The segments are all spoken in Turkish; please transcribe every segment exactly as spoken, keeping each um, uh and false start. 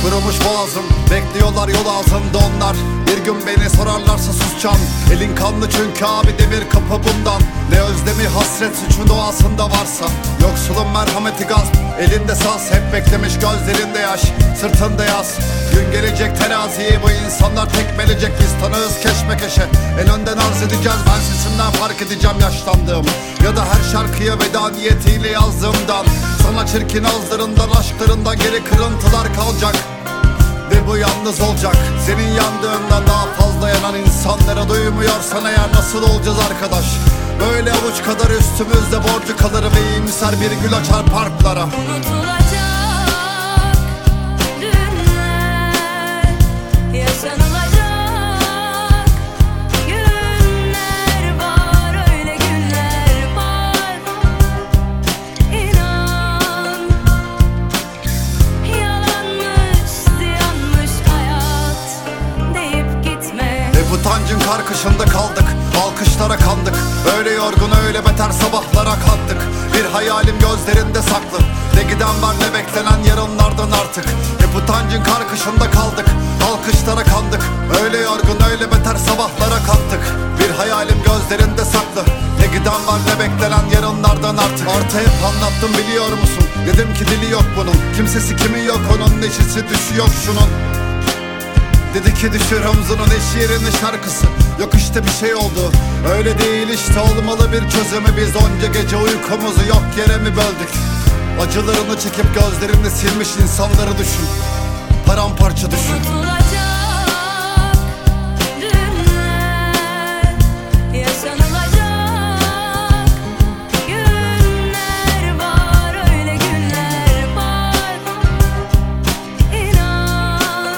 Kurumuş boğazım, bekliyorlar yol ağzında onlar. Bir gün beni sorarlarsa susacağım. Elin kanlı çünkü abi, demir kapı bundan. Ne özlemi hasret suçun doğasında varsa. Yoksulun merhameti gazp, elinde saz. Hep beklemiş gözlerinde yaş, sırtında yaz. Gün gelecek teraziyi bu insanlar tekmelecek. Biz tanığız keşmekeşe, en önden arz edeceğiz. Ben sesimden fark edeceğim yaşlandığımı, ya da her şarkıya veda niyetiyle yazdığımdan. Sana çirkin ağızlarından, aşklarından geri kırıntılar kalacak. Ve bu yalnız olacak. Senin yandığından daha fazla yanan insanlara duymuyorsan eğer nasıl olacağız arkadaş? Böyle avuç kadar üstümüzde borcu kalır ve iyimser bir gül açar parklara. Unutulacak günler, yaşanılacak günler var, öyle günler var. İnan, yalanmış, ziyanmış hayat deyip gitme. Hep utancın karkışında kaldık, alkışlara kandık. Öyle yorgun öyle beter sabahlara kalktık. Bir hayalim gözlerinde saklı, ne giden var ne beklenen yarınlardan artık. Hep utancın karkışında kaldık, alkışlara kandık. Öyle yorgun öyle beter sabahlara kalktık. Bir hayalim gözlerinde saklı, ne giden var ne beklenen yarınlardan artık. Artı hep anlattım biliyor musun, dedim ki dili yok bunun. Kimsesi kimi yok onun, neşesi düşü yok şunun. Dedi ki düşür omzunun eş yerine şarkısı. Yok işte bir şey oldu, öyle değil işte, olmalı bir çözümü. Biz onca gece uykumuzu yok yere mi böldük? Acılarını çekip gözlerini silmiş insanları düşün, paramparça düşün. Unutulacak günler, yaşanılacak günler var, öyle günler var. İnan,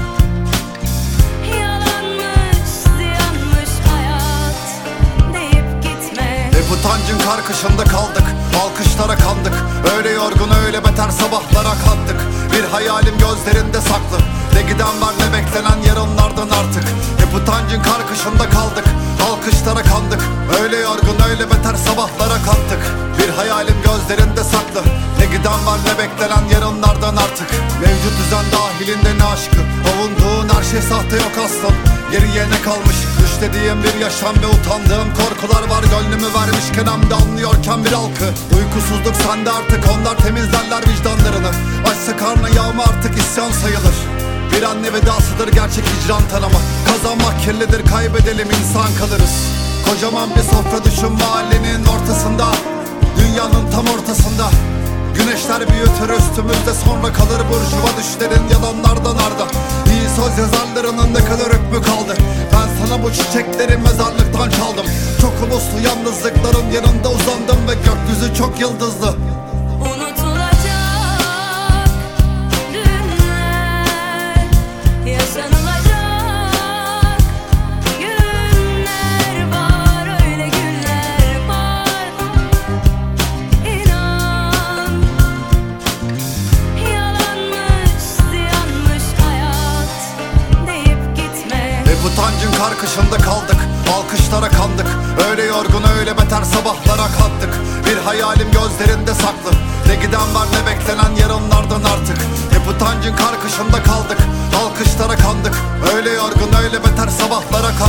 yalanmış, ziyanmış hayat deyip gitme. Hep utancın karkışında kaldık, alkışlara kandık. Öyle yorgun öyle beter sabahlara kalktık. Bir hayalim gözlerinde saklı, ne giden var ne beklenen yarınlardan artık. Hep utancın karkışında kaldık, alkışlara kandık. Öyle yorgun öyle beter sabahlara kalktık. Bir hayalim gözlerinde saklı, ne giden var ne beklenen yarınlardan artık. Mevcut düzen dahilinde ne aşkı, avunduğun her şey sahte yok aslan. Geriye ne kalmış, düşlediğim bir yaşam ve utandığım korkular var. Gönlümü vermişken hem de anlıyorken bir halkı. Uykusuzluk sende artık, onlar temizlerler vicdanlarını. Açsa karnı yağma artık isyan sayılır. Bir anne vedasıdır gerçek hicran tanıma. Kazanmak kirlidir, kaybedelim insan kalırız. Kocaman bir sofra düşün mahallenin ortasında, dünyanın tam ortasında. Güneşler büyütür üstümüzde, sonra kalır burjuva düşlerin yalanlardan arda. İyi söz yazarlarının ne kadar hükmü kaldı? Ben sana bu çiçekleri mezarlıktan çaldım. Çok uluslu yalnızlıkların yanında uzandım ve gökyüzü çok yıldızlı. Unutulacak günler, yaşanılacak günler var, öyle günler var. İnan, yalanmış, ziyanmış hayat deyip gitme. Hep utancın karkışında kaldık, alkışlara kandık. Öyle yorgun öyle beter sabahlara kalktık. Bir hayalim gözlerinde saklı, ne giden var ne beklenen yarınlardan artık. Hep utancın karkışında kaldık, alkışlara kandık. Öyle yorgun öyle beter sabahlara kalktık.